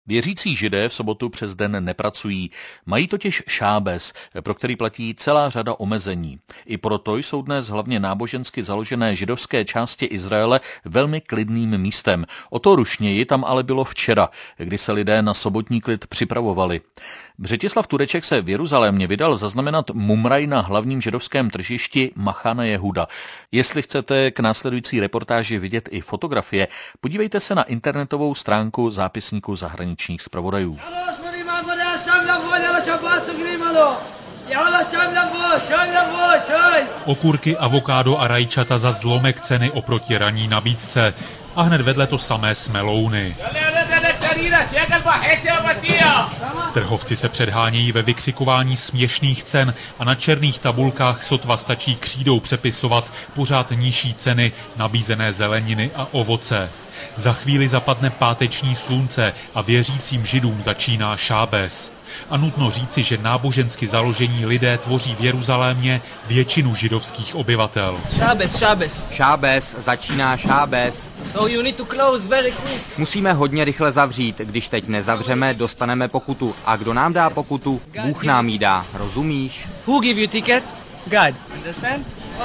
Věřící Židé v sobotu přes den nepracují. Mají totiž šábes, pro který platí celá řada omezení. I proto jsou dnes hlavně nábožensky založené židovské části Izraele velmi klidným místem. O to rušněji tam ale bylo včera, kdy se lidé na sobotní klid připravovali. Břetislav Tureček se v Jeruzalémě vydal zaznamenat mumraj na hlavním židovském tržišti Machane Jehuda. Jestli chcete k následující reportáži vidět i fotografie, podívejte se na internetovou stránku zápisníku zahraničních zpravodajů. Okurky, avokádo a rajčata za zlomek ceny oproti ranní nabídce. A hned vedle to samé s melouny. Trhovci se předhánějí ve vykřikování směšných cen a na černých tabulkách sotva stačí křídou přepisovat pořád nižší ceny nabízené zeleniny a ovoce. Za chvíli zapadne páteční slunce a věřícím Židům začíná šábes. A nutno říci, že nábožensky založení lidé tvoří v Jeruzalémě většinu židovských obyvatel. Šábes, začíná šábes. So you need to close very quick. Musíme hodně rychle zavřít, když teď nezavřeme, dostaneme pokutu. A kdo nám dá pokutu? Bůh nám ji dá, rozumíš? Who give you ticket? God. Understand?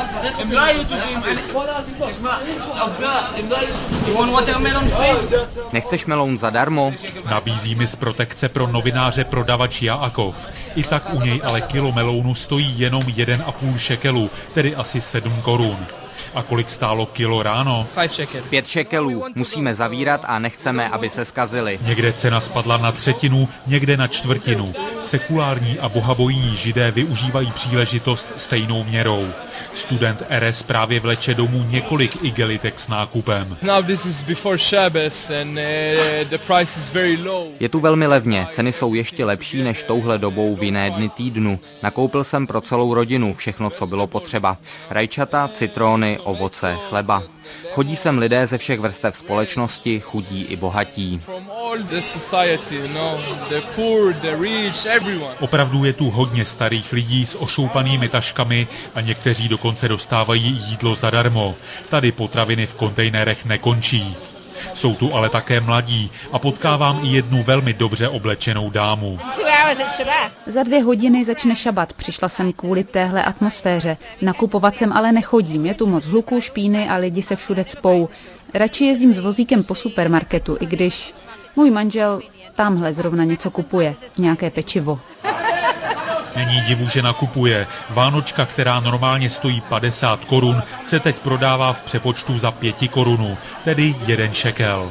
Nechceš meloun zadarmo? Nabízí mi z protekce pro novináře prodavač Jaakov. I tak u něj ale kilo melounu stojí jenom 1,5 šekelu, tedy asi 7 korun. A kolik stálo kilo ráno? 5 šekelů. Musíme zavírat a nechceme, aby se zkazili. Někde cena spadla na třetinu, někde na čtvrtinu. Sekulární a bohabojní Židé využívají příležitost stejnou měrou. Student RS právě vleče domů několik igelitek s nákupem. Je tu velmi levně, ceny jsou ještě lepší než touhle dobou v jiné dny týdnu. Nakoupil jsem pro celou rodinu všechno, co bylo potřeba. Rajčata, citrony, ovoce, chleba. Chodí sem lidé ze všech vrstev společnosti, chudí i bohatí. Opravdu je tu hodně starých lidí s ošoupanými taškami a někteří dokonce dostávají jídlo zadarmo. Tady potraviny v kontejnerech nekončí. Jsou tu ale také mladí a potkávám i jednu velmi dobře oblečenou dámu. Za 2 hodiny začne šabat. Přišla jsem kvůli téhle atmosféře. Nakupovat sem ale nechodím. Je tu moc hluku, špíny a lidi se všude cpou. Radši jezdím s vozíkem po supermarketu, i když můj manžel tamhle zrovna něco kupuje. Nějaké pečivo. Není divu, že nakupuje. Vánočka, která normálně stojí 50 korun, se teď prodává v přepočtu za 5 korunů, tedy 1 šekel.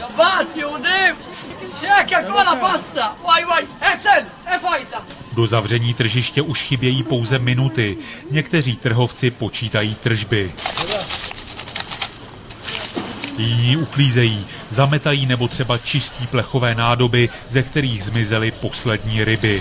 Do zavření tržiště už chybějí pouze minuty. Někteří trhovci počítají tržby. Jiní uklízejí, zametají nebo třeba čistí plechové nádoby, ze kterých zmizely poslední ryby.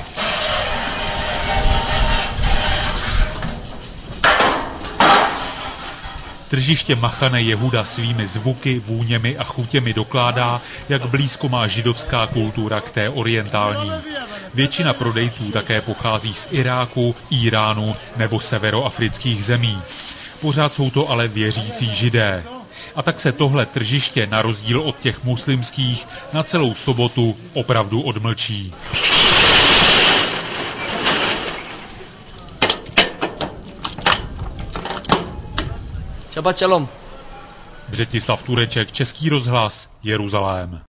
Tržiště Machane Jehuda svými zvuky, vůněmi a chutěmi dokládá, jak blízko má židovská kultura k té orientální. Většina prodejců také pochází z Iráku, Íránu nebo severoafrických zemí. Pořád jsou to ale věřící Židé. A tak se tohle tržiště, na rozdíl od těch muslimských, na celou sobotu opravdu odmlčí. Shabbat shalom. Břetislav Tureček, Český rozhlas, Jeruzalém.